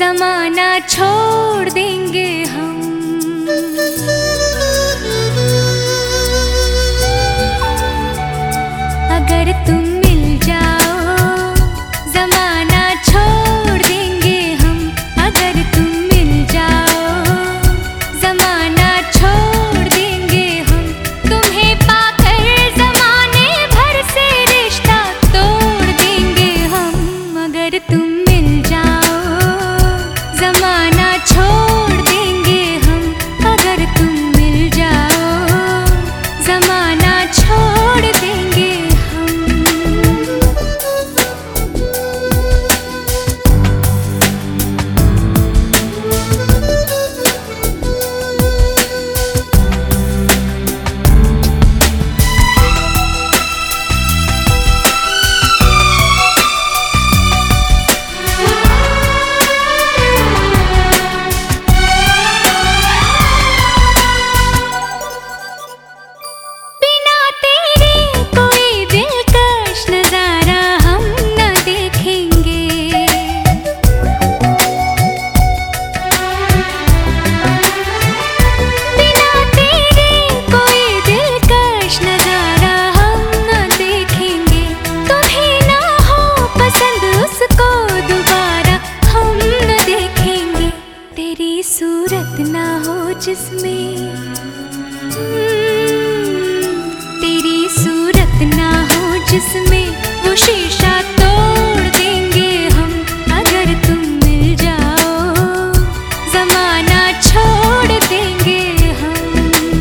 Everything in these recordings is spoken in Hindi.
जमाना छोड़ देंगे हम। अगर तुम मिल जाओ जमाना छोड़ देंगे हम। अगर तुम मिल जाओ जमाना छोड़ देंगे हम। तुम्हें पाकर जमाने भर से रिश्ता तोड़ देंगे हम। अगर तुम मिल जाओ जमाना छोड़ देंगे हम। अगर तुम मिल जाओ जमाना छोड़ देंगे हम। बिना तेरे कोई दिलकश नजारा हम न देखेंगे। बिना तेरे कोई दिलकश नजारा हम न देखेंगे। तुम्हें ना हो पसंद उसको दोबारा हम न देखेंगे। तेरी सूरत ना हो जिसमें तेरी सूरत ना हो जिसमें वो शीशा तोड़ देंगे हम। अगर तुम मिल जाओ जमाना छोड़ देंगे हम।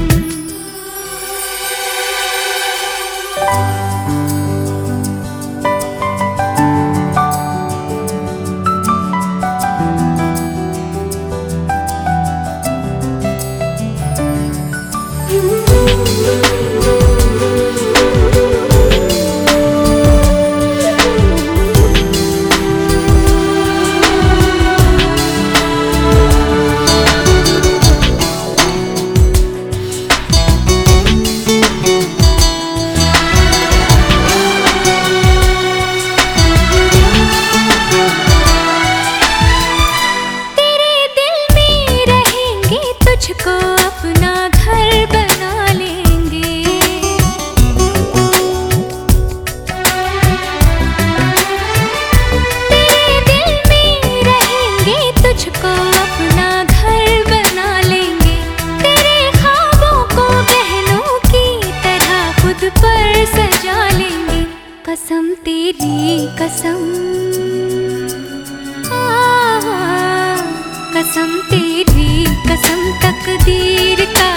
तेरे दिल में रहेंगे तुझको अपना घर बना लेंगे। तेरे दिल में रहेंगे तुझको अपना घर बना लेंगे। तेरे ख्वाबों को बहनों की तरह खुद पर सजा लेंगे। कसम तेरी कसम कसम तेरी कसम तकदीर का